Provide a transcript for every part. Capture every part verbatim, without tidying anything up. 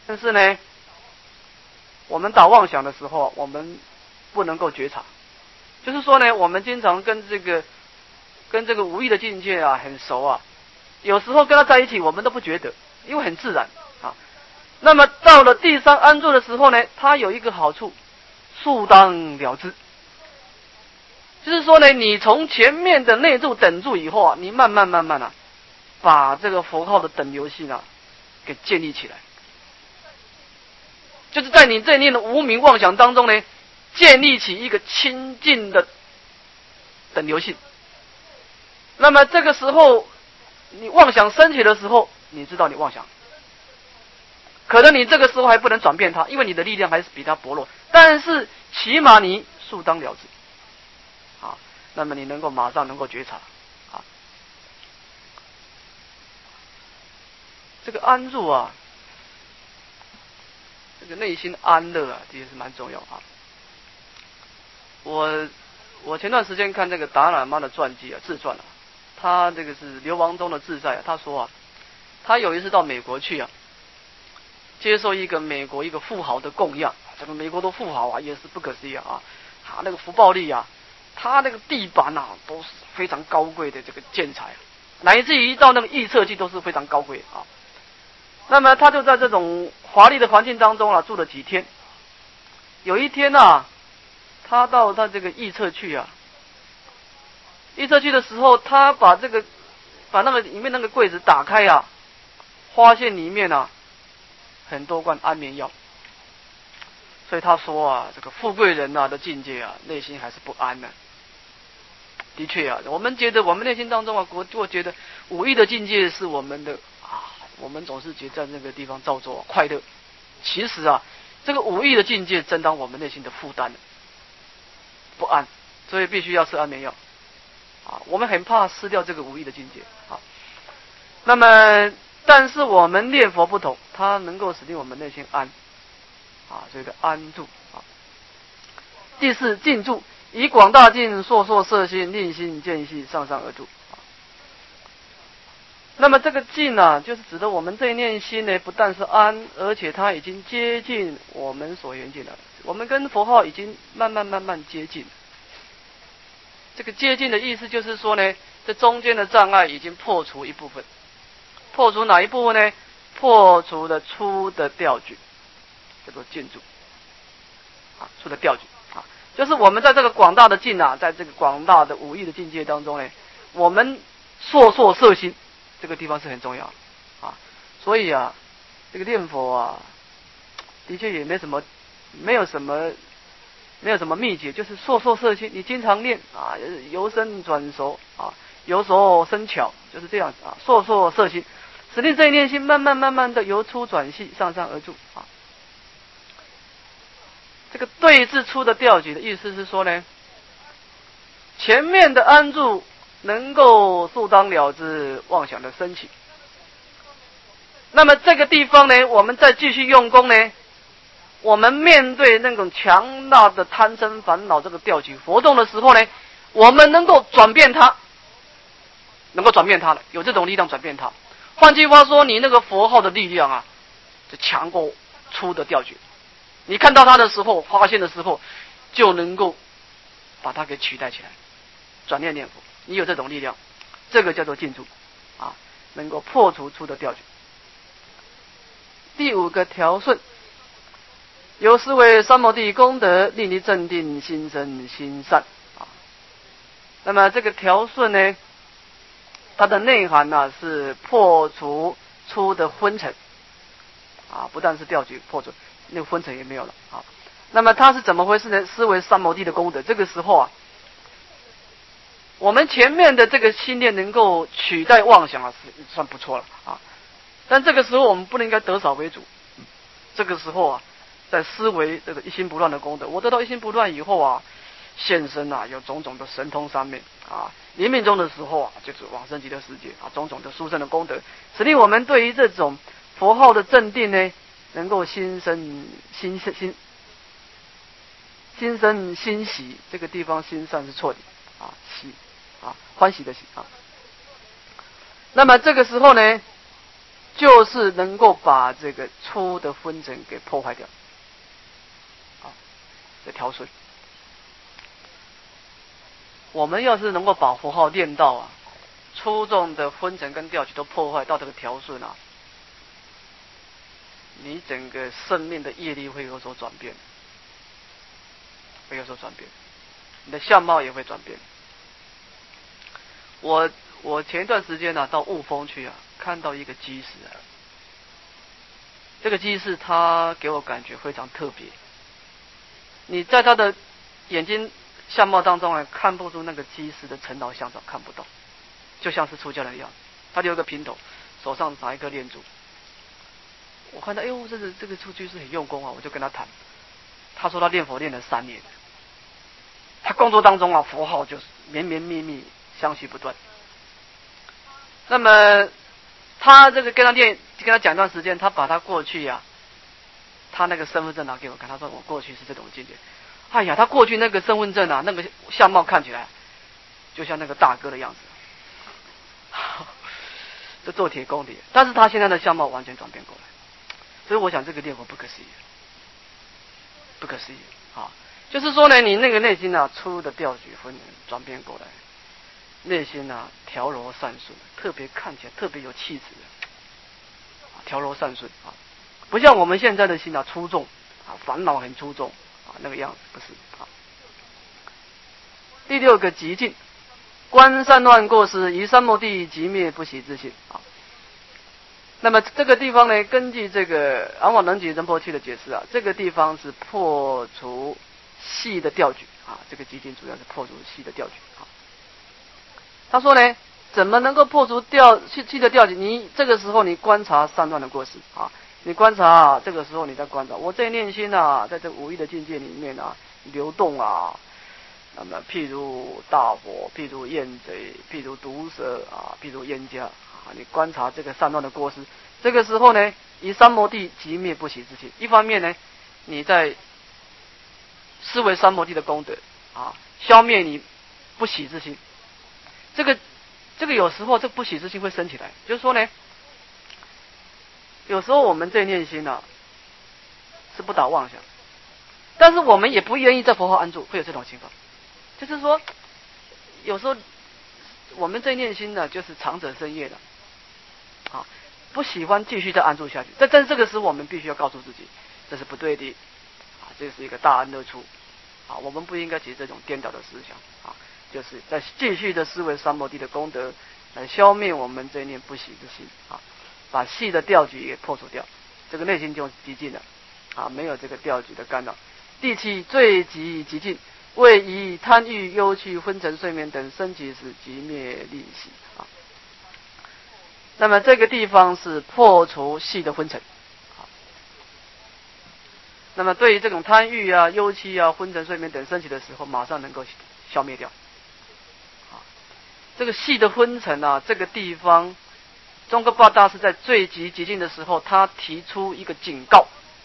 但是呢，我们打妄想的时候，我们不能够觉察，就是说呢，我们经常跟这个跟这个无意的境界啊很熟啊，有时候跟他在一起，我们都不觉得，因为很自然啊。那么到了第三安住的时候呢，它有一个好处，速当了之。就是说呢，你从前面的内住等住以后啊，你慢慢慢慢啊，把这个佛号的等流性啊给建立起来，就是在你这念的无明妄想当中呢，建立起一个清净的等流性。那么这个时候，你妄想升起的时候，你知道你妄想，可能你这个时候还不能转变它，因为你的力量还是比它薄弱，但是起码你速当了之。啊，那么你能够马上能够觉察，啊，这个安住啊，这个内心安乐啊，这也是蛮重要啊。我我前段时间看这个达赖喇嘛的传记啊，自传啊，他这个是流亡中的自在啊，他说啊，他有一次到美国去啊，接受一个美国一个富豪的供养，这个美国的富豪啊，也是不可思议啊，他那个福报力啊。他那个地板啊，都是非常高贵的这个建材，乃至于到那个预测器都是非常高贵啊。那么他就在这种华丽的环境当中啊，住了几天。有一天啊，他到他这个预测去啊，预测去的时候，他把这个把那个里面那个柜子打开啊，发现里面啊很多罐安眠药。所以他说啊，这个富贵人啊的境界啊，内心还是不安的、啊。的确啊，我们觉得我们内心当中啊，我我觉得无意的境界是我们的啊，我们总是觉得在那个地方造作、啊、快乐。其实啊，这个无意的境界正当我们内心的负担，不安，所以必须要吃安眠药啊。我们很怕失掉这个无意的境界啊。那么，但是我们念佛不同，它能够使令我们内心安啊，这个安住啊。第四，静住。以广大境烁烁摄心，令心见细，上上而住。那么这个静啊，就是指的我们这一念心呢，不但是安，而且它已经接近我们所缘境了。我们跟佛号已经慢慢慢慢接近。这个接近的意思就是说呢，这中间的障碍已经破除一部分。破除哪一部分呢？破除了粗的调举，叫做静住。啊，粗的调举。就是我们在这个广大的境啊，在这个广大的无意的境界当中呢，我们烁烁摄心，这个地方是很重要啊。所以啊，这个念佛啊，的确也没什么，没有什么，没有什么秘诀，就是烁烁摄心。你经常念啊，由深转熟啊，由熟生巧，就是这样子啊，烁烁摄心，使令这一念心慢慢慢慢的由粗转细，上上而住啊。这个对治出的调举的意思是说呢，前面的安住能够速当了之妄想的升起，那么这个地方呢，我们再继续用功呢，我们面对那种强大的贪嗔烦恼这个调举活动的时候呢，我们能够转变它，能够转变它了，有这种力量转变它。换句话说，你那个佛号的力量啊，就强过粗的调举。你看到它的时候，发现的时候，就能够把它给取代起来，转念念佛。你有这种力量，这个叫做静住啊，能够破除粗的调举。第五个调顺，由思维三摩地功德，令你镇定心生心善啊。那么这个调顺呢，它的内涵呢、啊、是破除粗的昏沉啊，不但是调举破除。那个昏沉也没有了啊。那么它是怎么回事呢？思维三摩地的功德，这个时候啊，我们前面的这个心念能够取代妄想啊，是算不错了啊。但这个时候我们不能应该得少为主，这个时候啊，在思维这个一心不乱的功德，我得到一心不乱以后啊，现身啊有种种的神通三昧啊，临命终的时候啊，就是往生极乐世界啊，种种的殊胜的功德，使令我们对于这种佛号的镇定呢，能够心生心心心生欣喜，这个地方心善是错的啊，喜啊欢喜的喜啊。那么这个时候呢， 就是能够把这个粗的昏沉给破坏掉。啊，这调顺。我们要是能够把佛号练到啊，粗重的昏沉跟调举都破坏到这个调顺啊，你整个生命的业力会有所转变，会有所转变，你的相貌也会转变。我我前一段时间呢、啊、到雾峰去啊，看到一个居士啊，这个居士他给我感觉非常特别。你在他的眼睛相貌当中啊，看不出那个居士的尘劳相状，看不到，就像是出家人一样。他留个平头，手上拿一颗念珠。我看到，哎呦，这个这个出居士很用功啊，我就跟他谈。他说他念佛练了三年，他工作当中啊，佛号就是绵绵密密，相续不断。那么他这个跟他练，跟他讲一段时间，他把他过去呀、啊，他那个身份证拿给我看，他说我过去是这种境界。哎呀，他过去那个身份证啊，那个相貌看起来就像那个大哥的样子，这做铁工的，但是他现在的相貌完全转变过来，所以我想这个念佛不可思议，不可思议啊！就是说呢，你那个内心啊，粗的调举分转变过来，内心啊调柔善顺，特别看起来特别有气质的，调柔善顺啊，不像我们现在的心啊粗重啊，烦恼很粗重啊，那个样子不是啊。第六个极静，观善乱过失，以三摩地即灭不喜之心啊。那么这个地方呢，根据这个昂瓦能吉仁波切的解释啊，这个地方是破除细的调举啊，这个极静主要是破除细的调举啊。他说呢，怎么能够破除调细细的调举？你这个时候你观察善乱的过失啊，你观察、啊、这个时候你在观察，我这念心啊，在这无意的境界里面啊流动啊。那么，譬如大火，譬如焰贼，譬如毒蛇啊，譬如冤家啊，你观察这个善乱的过失，这个时候呢，以三摩地即灭不喜之心。一方面呢，你在思维三摩地的功德啊，消灭你不喜之心。这个这个有时候这不喜之心会升起来，就是说呢，有时候我们这念心啊是不打妄想，但是我们也不愿意在佛号安住，会有这种情况。就是说，有时候我们这念心呢，就是长者生业的，啊，不喜欢继续再安住下去。但但是这个时候，我们必须要告诉自己，这是不对的，啊，这是一个大恩恶处，啊，我们不应该起这种颠倒的思想，啊，就是在继续的思维三摩地的功德，来消灭我们这念不喜之心，啊，把细的调举也破除掉，这个内心就极静了，啊，没有这个调举的干扰。第七，最极极静。为以贪欲、忧趣、昏沉、睡眠等生起时，即灭利息啊。那么这个地方是破除细的昏沉啊。那么对于这种贪欲啊、忧气啊、昏沉、睡眠等升起的时候，马上能够消灭掉啊。这个细的昏沉啊，这个地方，宗喀巴大师在最极极静的时候，他提出一个警告。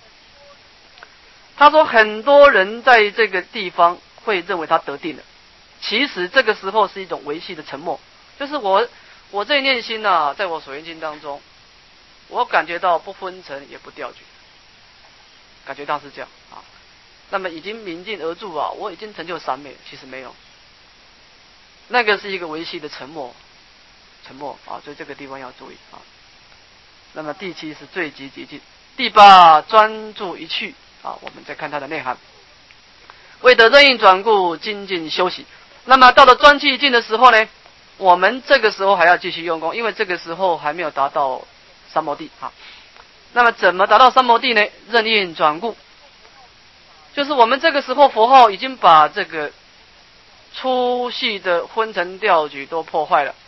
他说，很多人在这个地方会认为他得定了，其实这个时候是一种维系的沉默，就是我我这念心啊，在我所缘境当中，我感觉到不昏沉也不调举，感觉到是这样啊。那么已经明镜而住啊，我已经成就三昧，其实没有，那个是一个维系的沉默，沉默啊，所以这个地方要注意啊。那么第七是最极极静，第八专注一去啊，我们再看它的内涵。为得任运转故，精进修习。那么到了专气境的时候呢，我们这个时候还要继续用功，因为这个时候还没有达到三摩地啊。那么怎么达到三摩地呢？任运转故，就是我们这个时候佛号已经把这个粗细的昏沉调举都破坏了，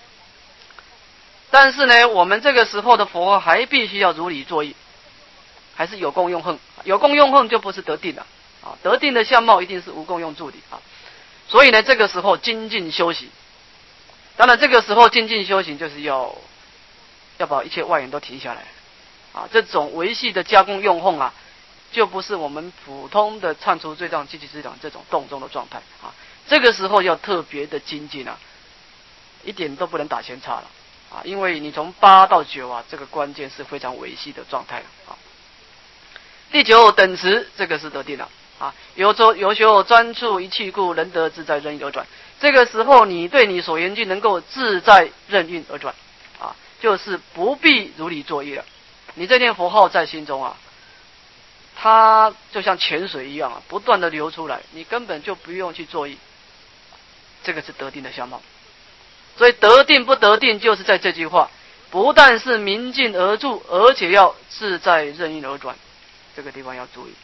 但是呢，我们这个时候的佛号还必须要如理作意，还是有功用横，有功用横就不是得定了。啊，得定的相貌一定是无功用助理啊，所以呢，这个时候精进修行，当然这个时候精进修行就是要要把一切外缘都停下来啊，这种维系的加工用横啊，就不是我们普通的忏除罪障、积极之长这种动中的状态啊，这个时候要特别的精进啊，一点都不能打闲岔了啊，因为你从八到九啊，这个关键是非常维系的状态啊。第九等持，这个是得定了啊。有周有修专注一气故，人得自在任意而转。这个时候，你对你所研究能够自在任运而转啊，就是不必如理作意了。你这念佛号在心中啊，它就像泉水一样啊，不断的流出来，你根本就不用去作意。这个是得定的相貌。所以得定不得定，就是在这句话，不但是明镜而住，而且要自在任运而转。这个地方要注意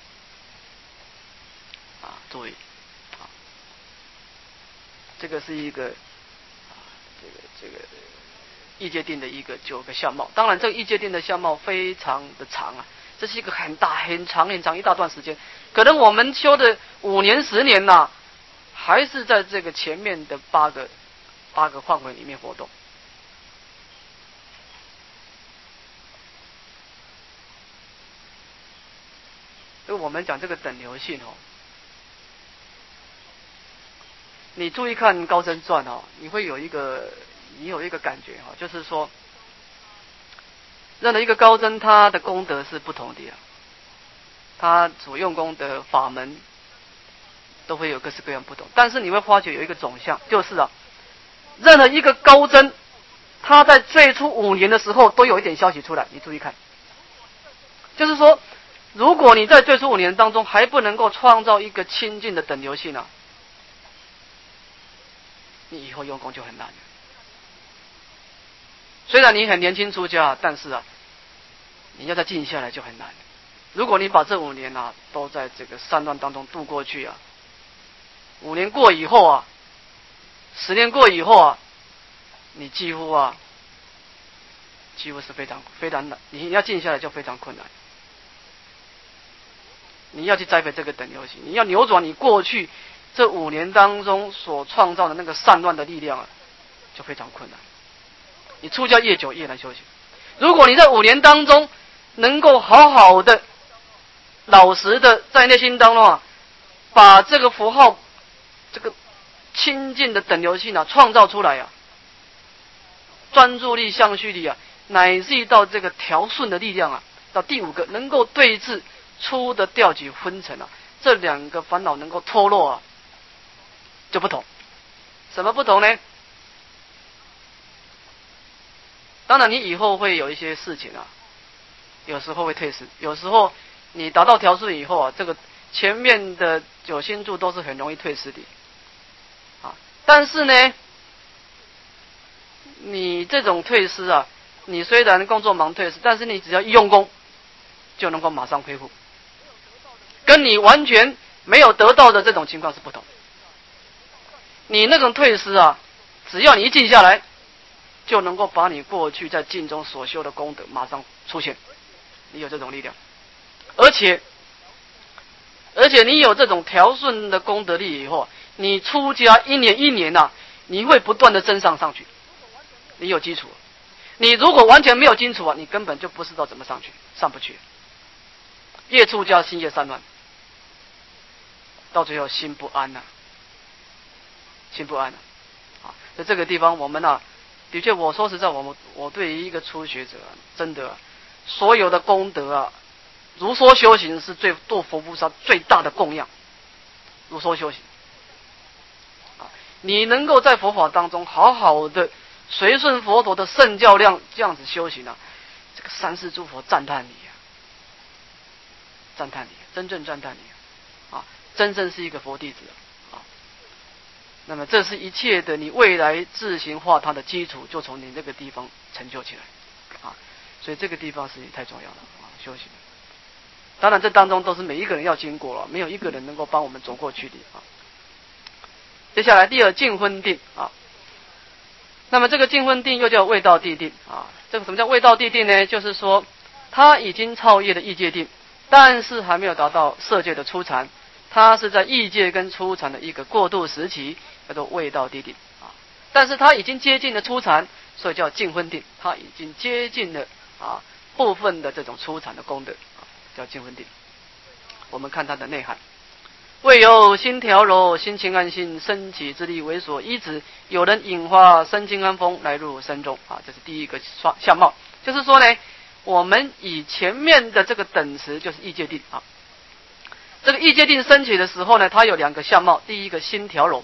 啊，注意啊，这个是一个啊，这个这个异界定的一个九个相貌。当然，这个异界定的相貌非常的长啊，这是一个很大很长很长一大段时间。可能我们修的五年十年呐、啊，还是在这个前面的八个八个范围里面活动。所以我们讲这个等流性哦，你注意看高僧传哦，你会有一个你有一个感觉哈，就是说，任何一个高僧他的功德是不同的啊，他所用功的法门都会有各式各样不同，但是你会发觉有一个总相，就是啊，任何一个高僧，他在最初五年的时候都有一点消息出来，你注意看，就是说，如果你在最初五年当中还不能够创造一个清净的等流性啊，你以后用功就很难了。虽然你很年轻出家，但是啊，你要再静下来就很难了。如果你把这五年啊都在这个散乱当中度过去啊，五年过以后啊，十年过以后啊，你几乎啊，几乎是非常非常难，你要静下来就非常困难。你要去栽培这个等流性，你要扭转你过去这五年当中所创造的那个散乱的力量啊，就非常困难。你出家越久越难修行。如果你在五年当中能够好好的、老实的在内心当中啊，把这个符号、这个清净的等流性啊创造出来啊，专注力、相续力啊，乃至于到这个调顺的力量啊，到第五个能够对治初的调举昏沉啊，这两个烦恼能够脱落啊，就不同。什么不同呢？当然，你以后会有一些事情啊，有时候会退失，有时候你达到调顺以后啊，这个前面的九星柱都是很容易退失的啊。但是呢，你这种退失啊，你虽然工作忙退失，但是你只要一用功，就能够马上恢复。跟你完全没有得到的这种情况是不同。你那种退失啊，只要你一静下来，就能够把你过去在静中所修的功德马上出现，你有这种力量，而且而且你有这种调顺的功德力以后，你出家一年一年啊，你会不断的增上上去，你有基础。你如果完全没有基础啊，你根本就不知道怎么上去，上不去。越出家心越散乱，到最后心不安呐、啊，心不安呐、啊。啊，在这个地方我们啊，的确我说实在，我们我对于一个初学者、啊，真的、啊、所有的功德啊，如说修行是最对佛菩萨最大的供养，如说修行。啊，你能够在佛法当中好好的随顺佛陀的圣教量这样子修行啊，这个三世诸佛赞叹你啊，赞叹你，真正赞叹你啊，真正是一个佛弟子啊。那么这是一切的你未来自行化它的基础，就从你这个地方成就起来啊。所以这个地方是太重要了啊，修行。当然这当中都是每一个人要经过了，没有一个人能够帮我们走过去的啊。接下来第二净昏定啊，那么这个净昏定又叫未道地定啊。这个什么叫未道地定呢？就是说他已经超越了异界定，但是还没有达到色界的初禅，他是在异界跟初禅的一个过渡时期，叫做未道地定啊。但是他已经接近了初禅，所以叫净昏定，他已经接近了啊部分的这种初禅的功德啊，叫净昏定。我们看它的内涵。 未有心调柔，心情安心，升起之力为所依止，有人引化身清安风来入身中啊，这是第一个相貌。就是说呢，我们以前面的这个等持就是意界定啊，这个意界定升起的时候呢，它有两个相貌，第一个心调柔，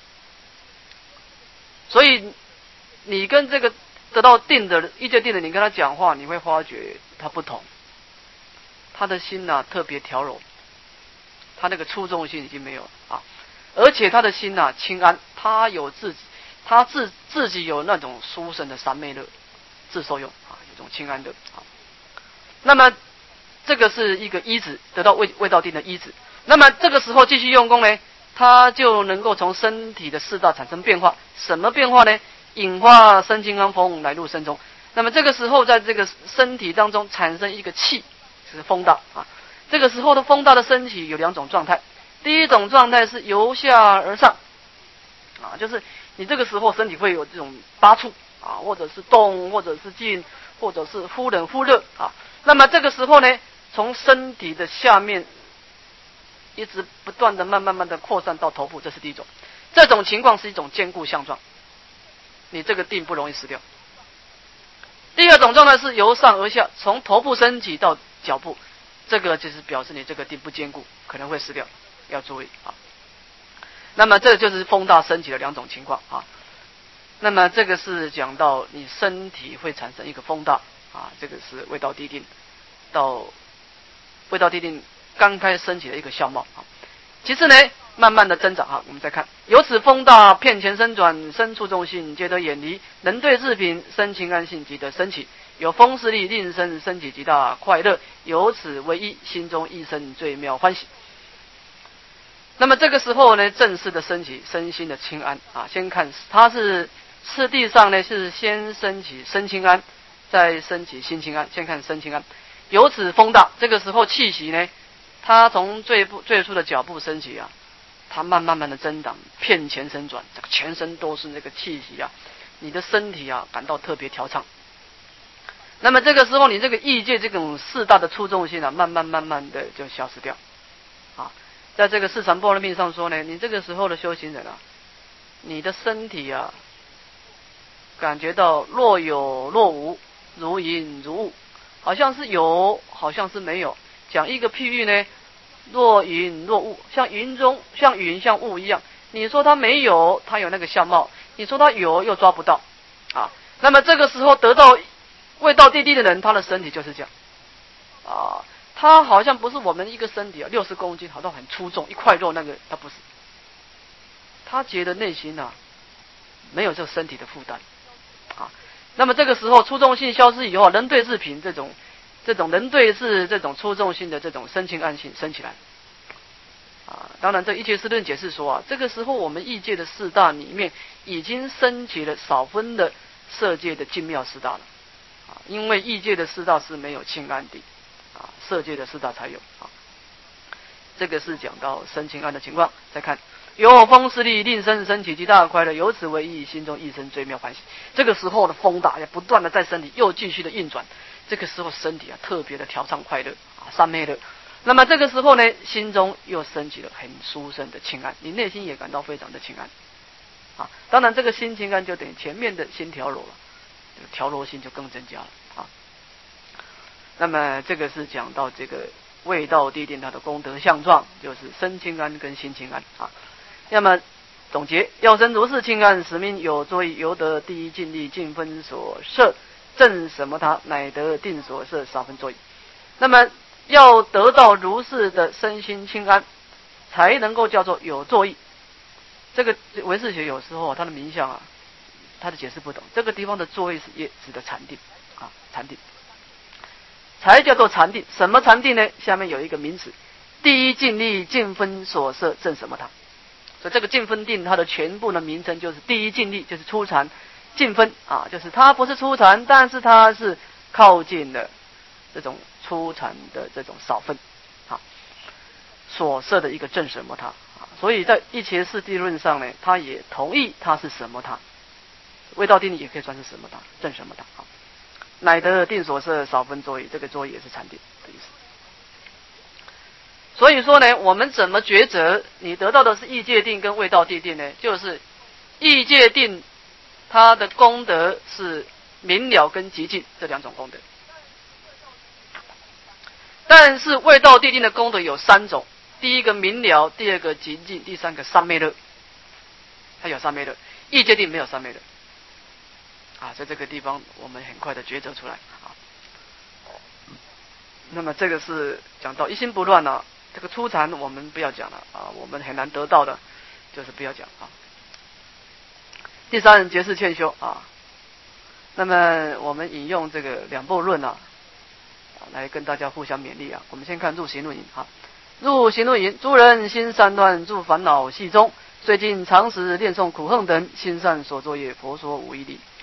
所以你跟这个得到定的意界定的，你跟他讲话，你会发觉他不同，他的心呐、啊、特别调柔。他那个粗重性已经没有了啊，而且他的心呐、啊、清安，他有自己，他自自己有那种殊胜的三昧乐，自受用啊，一种清安乐啊。那么这个是一个依止，得到味味道定的依止。那么这个时候继续用功呢，他就能够从身体的四大产生变化。什么变化呢？引化身清安风来入身中。那么这个时候在这个身体当中产生一个气，就是风大啊。这个时候的风大的升起有两种状态，第一种状态是由下而上，啊，就是你这个时候身体会有这种八处啊，或者是动，或者是静，或者是忽冷忽热啊。那么这个时候呢，从身体的下面一直不断的慢慢慢的扩散到头部，这是第一种。这种情况是一种坚固相状，你这个定不容易失掉。第二种状态是由上而下，从头部升起到脚部。这个就是表示你这个定不坚固，可能会失掉，要注意啊。那么这就是风大升起的两种情况啊。那么这个是讲到你身体会产生一个风大啊，这个是味道地定到味道地定刚开始升起的一个相貌啊。其次呢，慢慢的增长啊，我们再看，由此风大遍前伸转，身处重性皆得远离，能对治品，身清安性即得升起。有风势力令身升起极大快乐，由此为一，心中一生最妙欢喜。那么这个时候呢，正式的升起身心的清安啊。先看它是次第上呢是先升起身清安，再升起心清安。先看身清安，由此风大，这个时候气息呢，它从最部最初的脚步升起啊，它慢慢慢的增长，遍前伸转，这个全身都是那个气息啊，你的身体啊感到特别调畅。那么这个时候，你这个意界这种四大的粗重性啊，慢慢慢慢的就消失掉，啊，在这个四禅波罗蜜上说呢，你这个时候的修行人啊，你的身体啊，感觉到若有若无，如云如雾，好像是有，好像是没有。讲一个譬喻呢，若云若雾，像云中像云像雾一样。你说它没有，它有那个相貌；你说它有，又抓不到，啊。那么这个时候得到味道地地的人，他的身体就是这样啊，他好像不是我们一个身体啊，六十公斤，好像很粗重，一块肉那个，他不是。他觉得内心啊，没有这个身体的负担啊。那么这个时候粗重性消失以后，人对治品这种这种人对治这种粗重性的这种身清安性升起来啊。当然，这一切师论解释说啊，这个时候我们异界的四大里面已经升起了少分的色界的精妙四大了。因为异界的四大是没有清安定啊，色界的四大才有啊。这个是讲到身清安的情况。再看有风势力令身升起极大的快乐，由此为意，心中一生最妙欢喜。这个时候的风大也不断的在身体又继续的运转，这个时候身体啊特别的调畅快乐啊，三昧乐。那么这个时候呢，心中又升起了很殊胜的清安，你内心也感到非常的清安啊。当然这个心清安就等于前面的心调柔了，调柔性就更增加了啊。那么这个是讲到这个味道地定它的功德相状，就是身清安跟心清安啊。那么总结，要生如是清安，使命有作意，由得第一尽力尽分所摄，正什么他，乃得定所摄少分作意。那么要得到如是的身心清安，才能够叫做有作意。这个唯识学有时候它的名相啊，他的解释不懂，这个地方的作意是也指的禅定啊，禅定才叫做禅定。什么禅定呢？下面有一个名词，第一尽力尽分所摄正什么他。所以这个尽分定它的全部的名称就是第一尽力，就是初禅，尽分啊，就是它不是初禅，但是它是靠近了这种初禅的这种少分啊，所摄的一个正什么他啊。所以在一切四谛论上呢，他也同意它是什么他。味道定力也可以算是什么他，正什么他啊，乃得定所摄少分作意，这个作意也是禅定的意思。 所以说呢，我们怎么抉择？你得到的是意界定跟味道地定呢？就是意界定，它的功德是明了跟极尽这两种功德。但是味道地定的功德有三种：第一个明了，第二个极尽，第三个三昧乐。它有三昧乐，意界定没有三昧乐。啊，在这个地方我们很快的抉择出来啊。那么这个是讲到一心不乱啊，这个初禅我们不要讲了啊，我们很难得到的，就是不要讲啊。第三结是欠修啊，那么我们引用这个两部论啊，来跟大家互相勉励啊。我们先看入行论引啊，入行论引，诸人心散乱，住烦恼系中，最近常时念诵苦恨等，心善所作业，佛说无一例啊。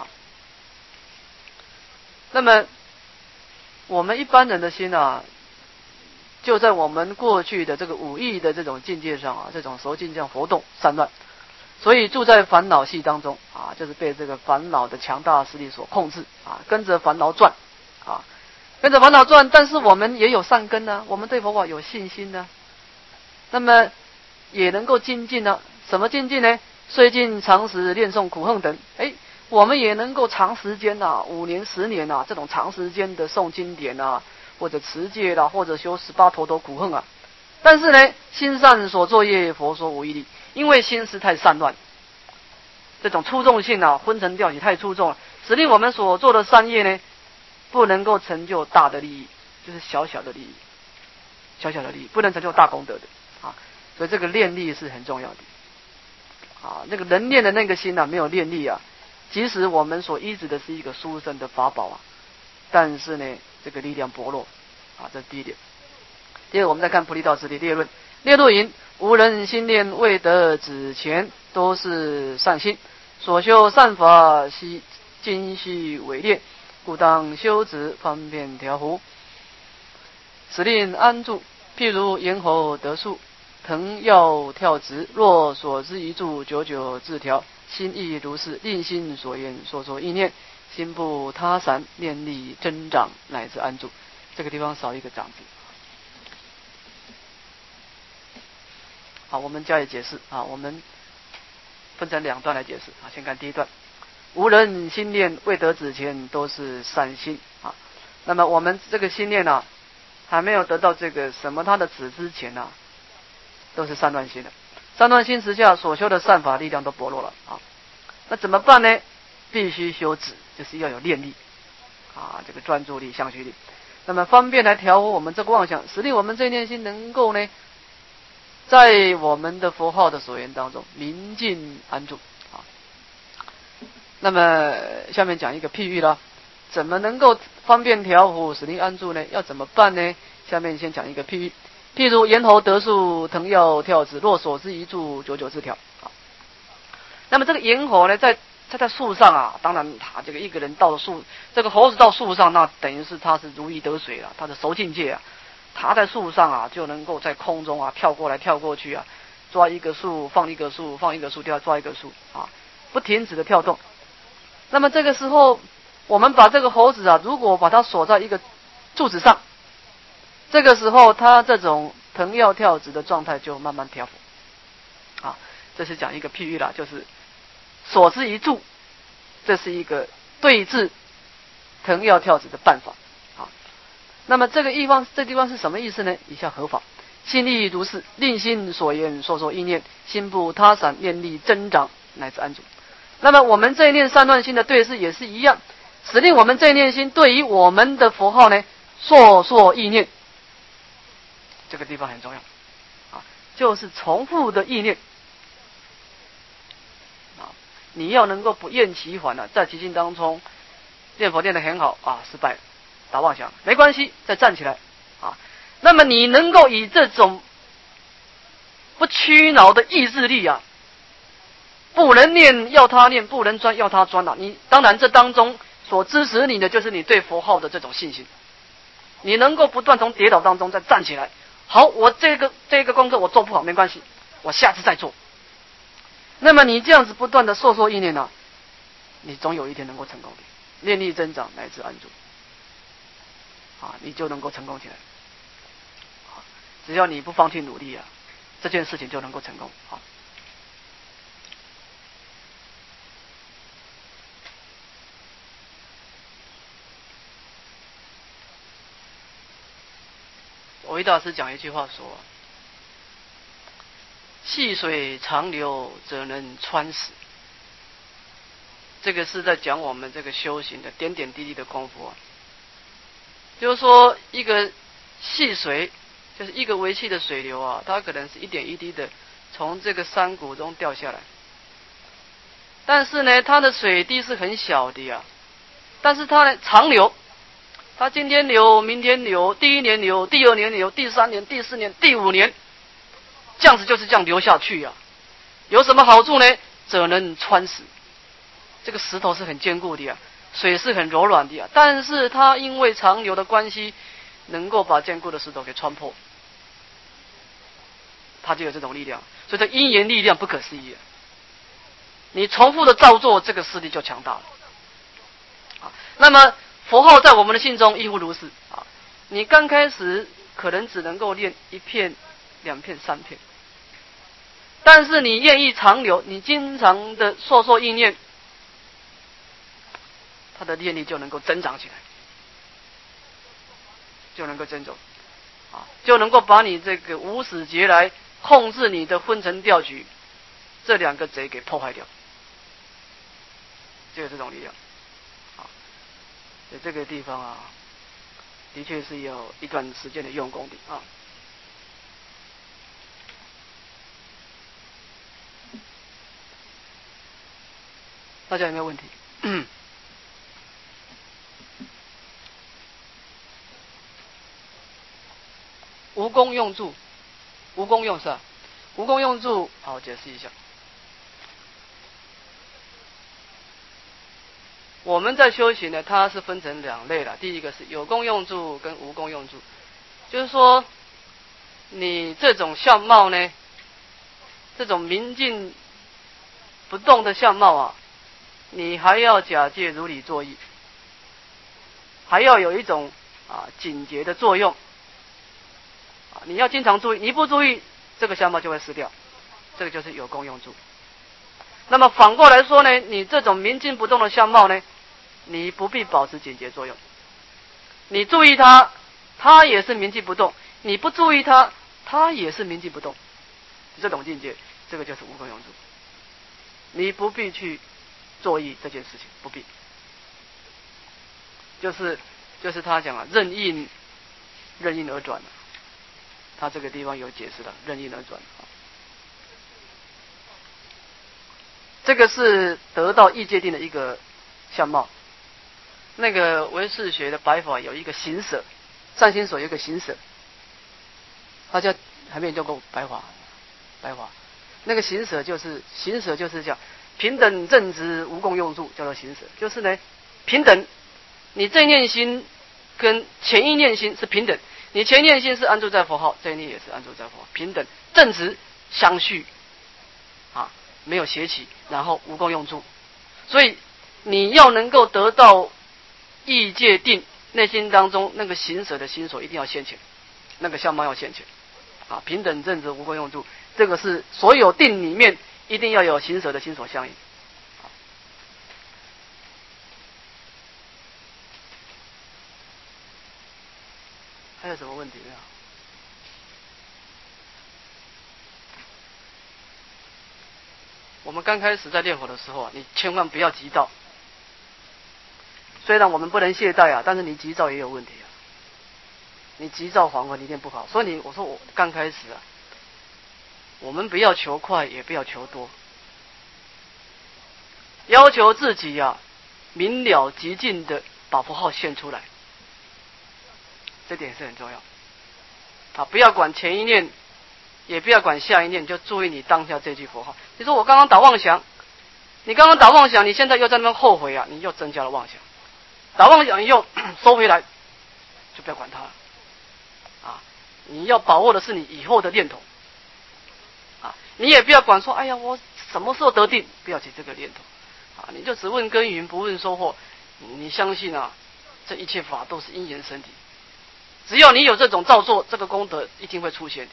那么我们一般人的心啊，就在我们过去的这个五欲的这种境界上啊，这种熟境这样活动散乱，所以住在烦恼系当中啊，就是被这个烦恼的强大势力所控制啊，跟着烦恼转啊，跟着烦恼转。但是我们也有善根呢、啊，我们对佛法有信心呢、啊，那么也能够精进呢、啊。什么精进呢？虽近常时念诵苦恨等，哎。我们也能够长时间啊，五年、十年啊，这种长时间的诵经典啊，或者持戒啦、啊，或者修十八陀罗苦恨啊。但是呢，心善所作业，佛说无一例，因为心思太散乱，这种粗重性啊，昏沉掉起太粗重了，使令我们所做的善业呢，不能够成就大的利益，就是小小的利益，小小的利益不能成就大功德的啊。所以这个练力是很重要的啊。那个人练的那个心啊，没有练力啊。即使我们所依止的是一个殊胜的法宝啊，但是呢，这个力量薄弱啊，这是第一点。第二，我们再看菩提道次第列论，列论云：无人心念未得止前，都是善心，所修善法悉精细伪练，故当修止方便调伏，使令安住。譬如咽喉得数，腾要跳直，若所知一住，久久自调。心亦如是，令心所言说说意念，心不他散，念力增长，乃至安住。这个地方少一个长字。好，我们加以解释啊，我们分成两段来解释啊。先看第一段：无人心念未得止前，都是善心啊。那么我们这个心念啊，还没有得到这个什么他的止之前呢、啊，都是散乱心的。散乱心时下所修的善法力量都薄弱了啊，那怎么办呢？必须修止，就是要有念力啊，这个专注力、相续力。那么方便来调伏我们这个妄想，使令我们这念心能够呢，在我们的佛号的所言当中明净安住啊。那么下面讲一个譬喻啦，怎么能够方便调伏、使令安住呢？要怎么办呢？下面先讲一个譬喻。譬如咽喉得数，腾要跳直，若所知一住，久久自调。啊，那么这个咽喉呢，在它在树上啊，当然他这个一个人到了树，这个猴子到树上，那等于是他是如鱼得水了，他的熟境界啊，他在树上啊，就能够在空中啊跳过来跳过去啊，抓一个树放一个树，放一个树掉抓一个树啊，不停止的跳动。那么这个时候，我们把这个猴子啊，如果把它锁在一个柱子上。这个时候，他这种腾要跳直的状态就慢慢调伏，啊，这是讲一个譬喻啦，就是所知一住，这是一个对治腾要跳直的办法，啊，那么这个地方，这地方是什么意思呢？以下合法，心力如是，令心所言说说意念，心不他散，念力增长，乃至安住。那么我们这一念散乱心的对治也是一样，使令我们这一念心对于我们的佛号呢，说说意念。这个地方很重要啊，就是重复的意念啊，你要能够不厌其烦啊，在其境当中念佛念得很好啊，失败了，打妄想没关系，再站起来啊。那么你能够以这种不屈挠的意志力啊，不能念要他念，不能专要他专啊。你当然这当中所支持你的就是你对佛号的这种信心，你能够不断从跌倒当中再站起来。好，我这个这个功课我做不好没关系，我下次再做。那么你这样子不断的说说意念呢、啊，你总有一天能够成功的，念力增长乃至安住，啊，你就能够成功起来。 只要你不放弃努力啊，这件事情就能够成功。好，维大师讲一句话说：“细水长流，则能穿石。”这个是在讲我们这个修行的点点滴滴的功夫啊。就是说，一个细水，就是一个微细的水流啊，它可能是一点一滴的从这个山谷中掉下来，但是呢，它的水滴是很小的啊，但是它呢长流，它今天流，明天流，第一年流，第二年流，第三年、第四年、第五年，这样子就是这样流下去啊。有什么好处呢？则能穿石。这个石头是很坚固的啊，水是很柔软的啊，但是它因为长流的关系，能够把坚固的石头给穿破，它就有这种力量。所以这因缘力量不可思议啊。你重复的照做，这个势力就强大了。啊，那么佛号在我们的心中亦复如是啊。你刚开始可能只能够练一片、两片、三片，但是你愿意长流，你经常的烁烁意念，它的念力就能够增长起来，就能够增长，啊，就能够把你这个无始劫来控制你的昏沉掉举这两个贼给破坏掉，就有这种力量。啊，在这个地方啊，的确是有一段时间的用功的啊。大家有没有问题？无功用助，无功用是吧？无功用助，好，解释一下。我们在修行呢，它是分成两类了。第一个是有功用助跟无功用助，就是说，你这种相貌呢，这种明净不动的相貌啊，你还要假借如理作意，还要有一种啊警觉的作用。你要经常注意，你不注意，这个相貌就会失掉，这个就是有功用助。那么反过来说呢，你这种明净不动的相貌呢，你不必保持警觉作用，你注意它，它也是明净不动；你不注意它，它也是明净不动。这种境界，这个就是无功用助。你不必去作意这件事情，不必。就是就是他讲了，任因任因而转。他这个地方有解释的，任因而转。这个是得到异界定的一个相貌。那个唯识学的白法有一个行舍，善心所有一个行舍，大家还没有教过白法，白法那个行舍就是行舍就是讲平等正直无功用助，叫做行舍，就是呢平等，你这一念心跟前一念心是平等。你前念心是安住在佛号，这一念也是安住在佛号，平等正直相续，啊，没有邪起，然后无功用助。所以你要能够得到异界定，内心当中那个行舍的心所一定要现前，那个相貌要现前，啊，平等正直无功用助，这个是所有定里面一定要有行舍的心所相应。还有什么问题没有？我们刚开始在练佛的时候啊，你千万不要急躁。虽然我们不能懈怠啊，但是你急躁也有问题啊。你急躁反而一定不好。所以你我说我刚开始啊，我们不要求快，也不要求多，要求自己啊明了极尽的把佛号现出来，这点是很重要。啊，不要管前一念，也不要管下一念，就注意你当下这句佛号。你说我刚刚打妄想，你刚刚打妄想，你现在又在那边后悔啊，你又增加了妄想。打妄想又收回来，就不要管它了。啊，你要把握的是你以后的念头。啊，你也不要管说，哎呀，我什么时候得定，不要起这个念头。啊，你就只问耕耘，不问收获。你相信啊，这一切法都是因缘生体。 只要你有这种造作，这个功德一定会出现的。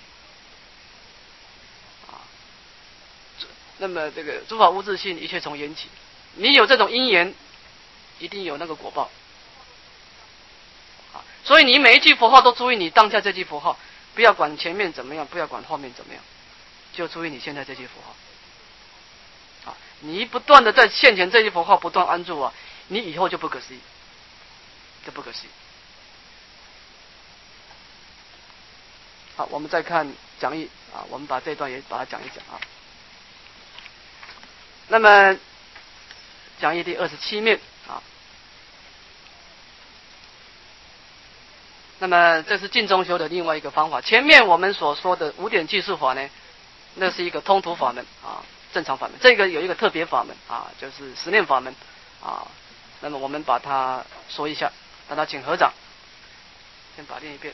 啊，那么这个诸法无自性，一切从缘起。你有这种因缘，一定有那个果报。啊，所以你每一句佛号都注意你当下这句佛号，不要管前面怎么样，不要管后面怎么样，就注意你现在这句佛号。啊，你不断的在现前这句佛号不断安住啊，你以后就不可思议，就不可思议。好，我们再看讲义啊，我们把这一段也把它讲一讲啊。那么讲义第二十七面啊，那么这是净中修的另外一个方法。前面我们所说的五点计数法呢，那是一个通途法门啊，正常法门。这个有一个特别法门啊，就是十念法门啊。那么我们把它说一下，大家请合掌，先把它念一遍。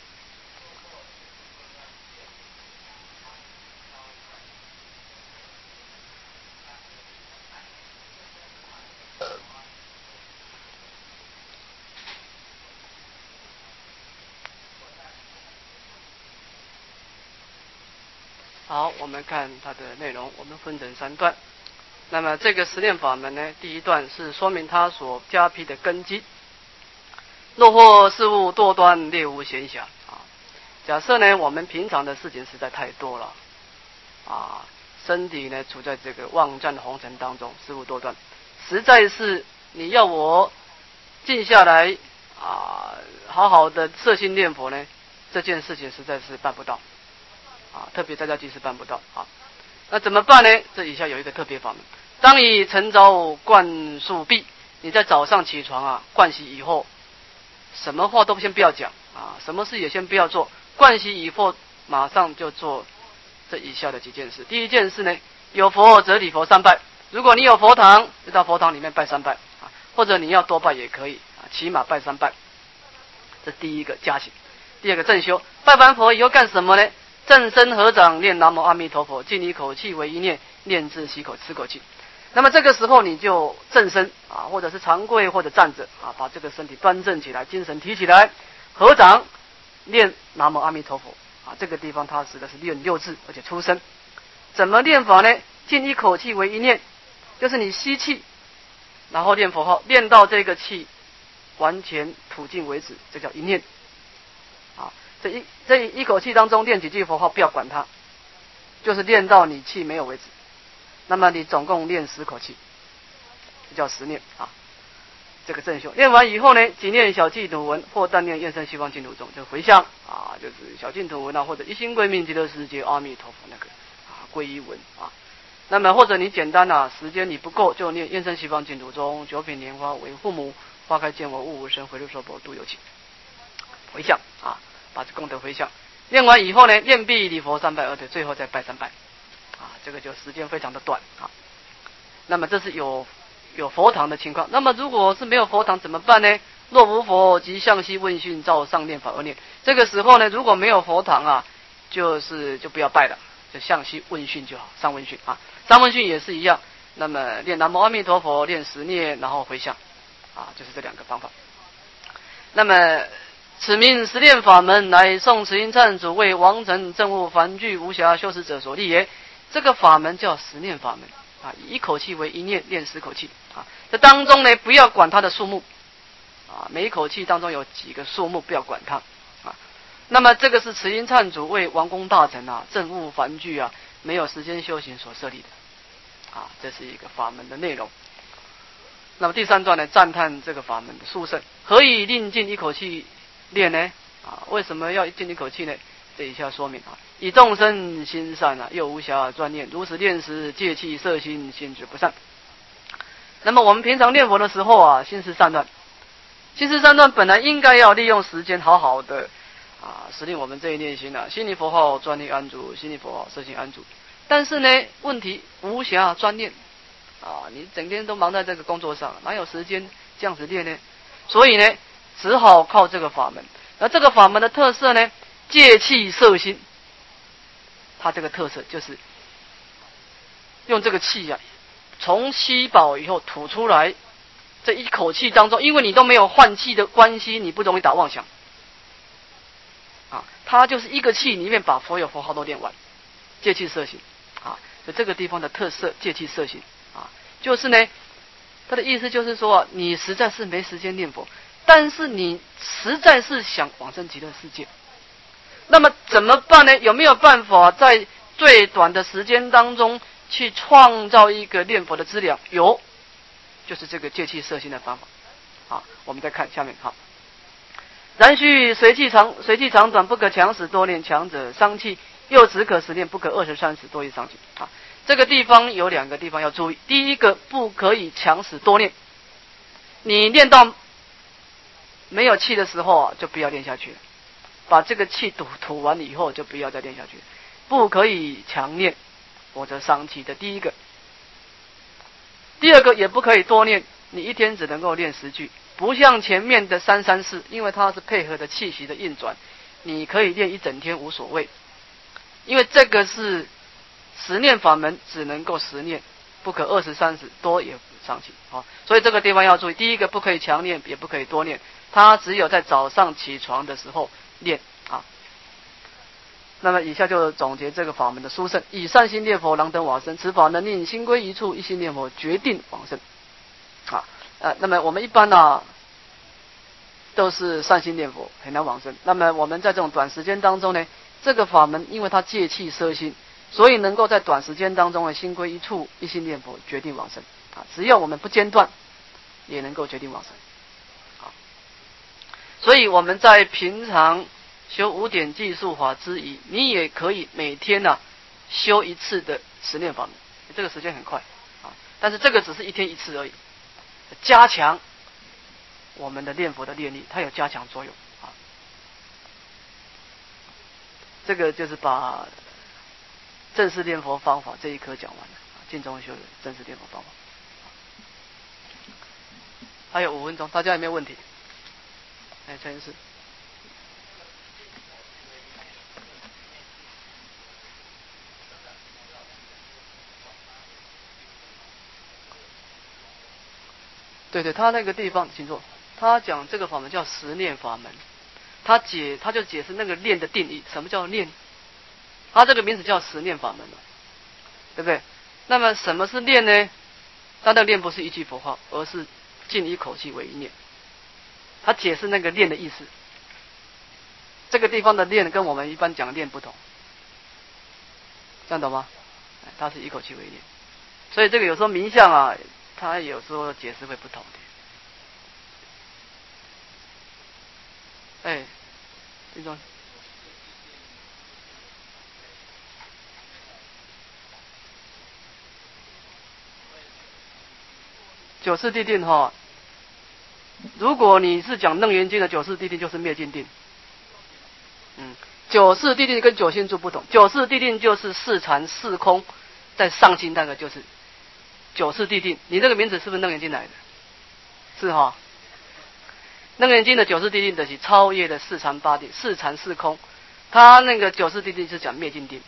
好，我们看它的内容，我们分成三段。那么这个十念法门呢，第一段是说明它所加披的根基。若或事物多端，略无闲暇啊。假设呢，我们平常的事情实在太多了啊，身体呢处在这个妄战红尘当中，事物多端，实在是你要我静下来啊，好好的摄心念佛呢，这件事情实在是办不到。啊，特别在家居士办不到啊，那怎么办呢？这以下有一个特别法门。当以晨早灌漱毕，你在早上起床啊，盥洗以后，什么话都先不要讲啊，什么事也先不要做。盥洗以后，马上就做这以下的几件事。第一件事呢，有佛则礼佛三拜。如果你有佛堂，就到佛堂里面拜三拜啊，或者你要多拜也可以啊，起码拜三拜。这第一个加行。第二个正修，拜完佛以后干什么呢？正身合掌念南无阿弥陀佛，尽一口气为一念，念至息口吃口气。那么这个时候你就正身啊，或者是长跪或者站着啊，把这个身体端正起来，精神提起来，合掌念南无阿弥陀佛啊。这个地方它指的是念六字，而且出声。怎么念法呢？尽一口气为一念，就是你吸气，然后念佛号，念到这个气完全吐尽为止，这叫一念啊。这一这一口气当中念几句佛号，不要管它，就是念到你气没有为止。那么你总共念十口气，这叫十念啊。这个正修念完以后呢，几念小净土文或但念愿生西方净土中，就回向啊，就是小净土文啊，或者一心归命极乐世界阿弥陀佛那个啊皈依文啊。那么或者你简单啊，时间你不够，就念愿生西方净土中，九品莲花为父母，花开见我悟无生，回路娑婆度有情。回向啊。把这功德回向，念完以后呢，念毕礼佛三拜，而且最后再拜三拜，啊，这个就时间非常的短啊。那么这是有有佛堂的情况。那么如果是没有佛堂怎么办呢？若无佛，即向西问讯，照上念法而念。这个时候呢，如果没有佛堂啊，就是就不要拜了，就向西问讯就好，上问讯啊。上问讯也是一样。那么念南无阿弥陀佛，念十念，然后回向，啊，就是这两个方法。那么此名十念法门，乃宋慈音忏主为王臣政务凡具无暇修持者所立也。这个法门叫十念法门啊，以一口气为一念，念十口气啊。这当中呢，不要管它的数目啊，每一口气当中有几个数目，不要管它啊。那么这个是慈音忏主为王公大臣啊，政务凡具啊，没有时间修行所设立的啊，这是一个法门的内容。那么第三段呢，赞叹这个法门的殊胜，何以令尽一口气练呢？啊，为什么要尽一口气呢？这一下说明啊，以众生心善啊，又无暇专念，如此念时，戒气摄心，心智不善。那么我们平常念佛的时候啊，心思散乱，心思散乱本来应该要利用时间好好的啊，使令我们这一念心啊，心里佛号专念安住，心里佛号摄心安住。但是呢，问题无暇专念啊，你整天都忙在这个工作上，哪有时间这样子练呢？所以呢，只好靠这个法门。而这个法门的特色呢，戒气摄心，它这个特色就是用这个气啊，从吸饱以后吐出来，这一口气当中，因为你都没有换气的关系，你不容易打妄想啊，它就是一个气里面把所有佛号都念完，戒气摄行啊，所以这个地方的特色戒气摄行啊，就是呢，他的意思就是说，你实在是没时间念佛，但是你实在是想往生极乐世界，那么怎么办呢？有没有办法在最短的时间当中去创造一个念佛的资粮？有，就是这个戒气摄行的方法。好，我们再看下面。好，然须随气长，随气长短，不可强使多念，强者伤气；又只可使念，不可二十三使多于伤气。啊，这个地方有两个地方要注意。第一个，不可以强使多念，你念到没有气的时候啊，就不要念下去了。把这个气吐吐完以后，就不要再念下去了。不可以强念，否则伤气的第一个。第二个，也不可以多念，你一天只能够念十句，不像前面的三三四，因为它是配合的气息的运转，你可以念一整天无所谓。因为这个是十念法门，只能够十念，不可二十三十，多也伤气。好，所以这个地方要注意，第一个不可以强念，也不可以多念，它只有在早上起床的时候念啊。那么以下就总结这个法门的殊胜：以善心念佛，能得往生。此法能令心归一处，一心念佛，决定往生。啊，呃，那么我们一般呢、啊，都是善心念佛，很难往生。那么我们在这种短时间当中呢，这个法门因为它戒气摄心，所以能够在短时间当中呢，心归一处，一心念佛，决定往生。啊，只要我们不间断，也能够决定往生。啊，所以我们在平常修五点计数法之余，你也可以每天呢、啊、修一次的十念法门，这个时间很快啊，但是这个只是一天一次而已，加强我们的念佛的念力，它有加强作用啊。这个就是把正式念佛方法这一科讲完了，净宗修的正式念佛方法。还有五分钟，大家有没有问题？哎，陈医师。对对，他那个地方，请坐。他讲这个法门叫十念法门，他解他就解释那个念的定义，什么叫念？他这个名字叫十念法门嘛，对不对？那么什么是念呢？他的念不是一句佛号，而是尽一口气为一念。他解释那个念的意思。这个地方的念跟我们一般讲的念不同，这样懂吗？它是一口气为一念，所以这个有时候名相啊，它有时候解释会不同的。哎，这种九四谛定哈，如果你是讲楞严经的九四谛定，就是灭尽定。嗯，九四谛定跟九心住不同，九四谛定就是四禅四空，在上心那个就是九四谛定。你这个名字是不是楞严经来的？是哈。楞严经的九四谛定的是超越的四禅八定，四禅四空，他那个九四谛定是讲灭尽定。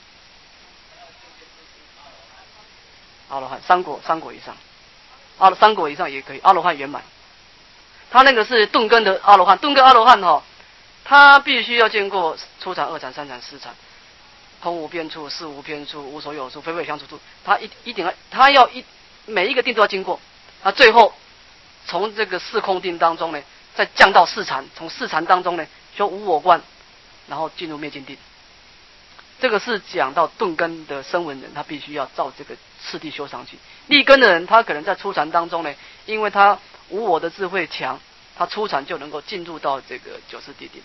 阿罗汉三果三果以上，阿三果以上也可以，阿罗汉圆满。他那个是顿根的阿罗汉，顿根阿罗汉哈，他必须要经过初禅、二禅、三禅、四禅，空无边处、事无边处、无所有处、非非相处处，他一一定要，他要一每一个定都要经过，他最后从这个四空定当中呢，再降到四禅，从四禅当中呢修无我观，然后进入灭尽定。这个是讲到顿根的声闻人，他必须要照这个次第修上去。立根的人，他可能在初禅当中呢，因为他无我的智慧强，他初禅就能够进入到这个九四谛定。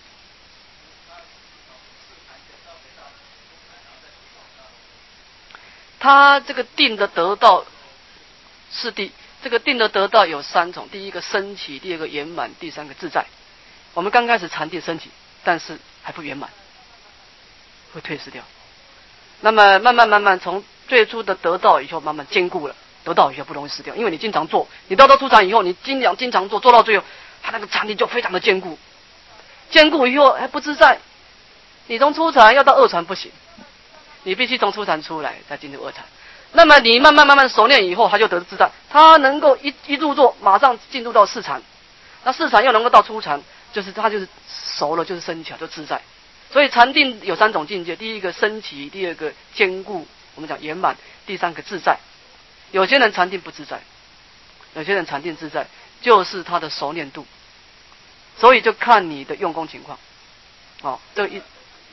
他这个定的得到是地，这个定的得到有三种：第一个升起，第二个圆满，第三个自在。我们刚开始禅定升起，但是还不圆满，会退失掉。那么慢慢慢慢从最初的得到以后，慢慢坚固了，得到以后不容易失掉，因为你经常做，你到到初禅以后，你经常经常做，做到最后，他那个禅定就非常的坚固，坚固以后还不自在。你从初禅要到二禅不行，你必须从初禅出来再进入二禅。那么你慢慢慢慢熟练以后，他就得自在，他能够一一入座，马上进入到四禅，那四禅又能够到初禅，就是他就是熟了，就是升起来就自在。 所以禅定有三种境界：第一个升起，第二个坚固，我们讲圆满；第三个自在。有些人禅定不自在，有些人禅定自在，就是他的熟练度。所以就看你的用功情况。哦，这一，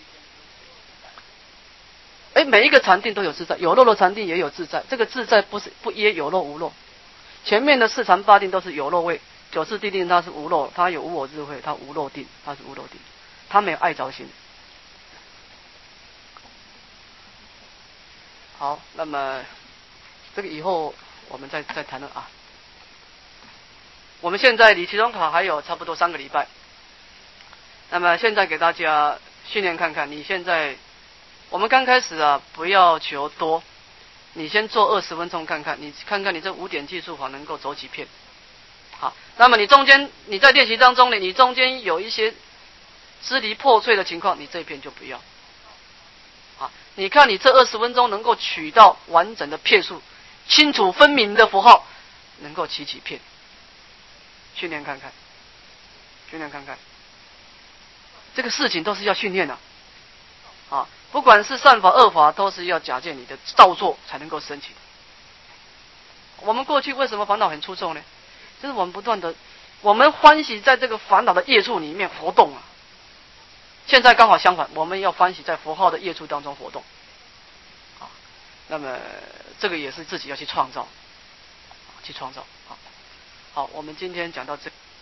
哎，每一个禅定都有自在，有漏的禅定也有自在。这个自在不是不耶有漏无漏。前面的四禅八定都是有漏位，九次地定它是无漏，它有无我智慧，它无漏定，它是无漏定，它没有爱着心。好，那么这个以后我们再再谈了啊。我们现在离期中考还有差不多三个礼拜，那么现在给大家训练看看，你现在我们刚开始啊，不要求多，你先做二十分钟看看，你看看你这五点计数法能够走几片。好，那么你中间你在练习当中呢，你中间有一些支离破碎的情况，你这一片就不要。啊，你看你这二十分钟能够取到完整的片数，清楚分明的符号，能够起几片？训练看看，训练看看。这个事情都是要训练的，啊，不管是善法恶法，都是要假借你的造作才能够升起。我们过去为什么烦恼很出众呢？就是我们不断的，我们欢喜在这个烦恼的业处里面活动啊。现在刚好相反，我们要欢喜在佛号的业处当中活动。啊，那么这个也是自己要去创造，去创造。好，好，我们今天讲到这。